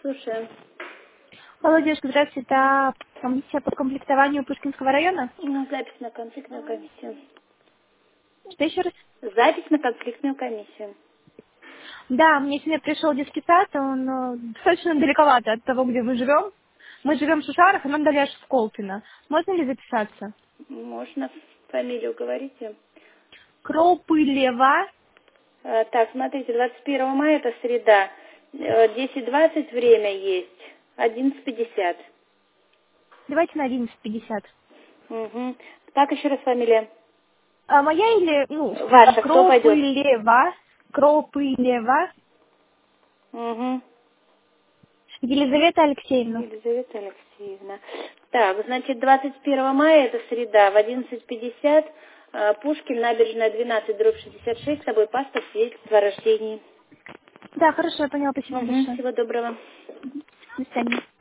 Слушаю. Алло, девушка, здравствуйте. Это комиссия по комплектованию Пушкинского района? Запись на конфликтную комиссию. Что еще раз? Запись на конфликтную комиссию. Да, мне сегодня пришел детский сад, он достаточно далековато от того, где мы живем. Мы живем в Шушарах, а нам дали аж в Колпино. Можно ли записаться? Можно фамилию говорите? Кропылева. Так, смотрите, 21 мая это среда. 10:20 время есть. 11:50. Давайте на 11:50. Угу. Как еще раз фамилия? А моя или, Ваша, кто пойдет? Кропылева. Кропылева. Угу. Елизавета Алексеевна. Елизавета Алексеевна. Так, значит, 21 мая, это среда, в 11:50, Пушкин, набережная 12/66, с собой паспорт, свидетельство о рождении. Да, хорошо, я поняла. Спасибо вам большое. Всего доброго. До свидания.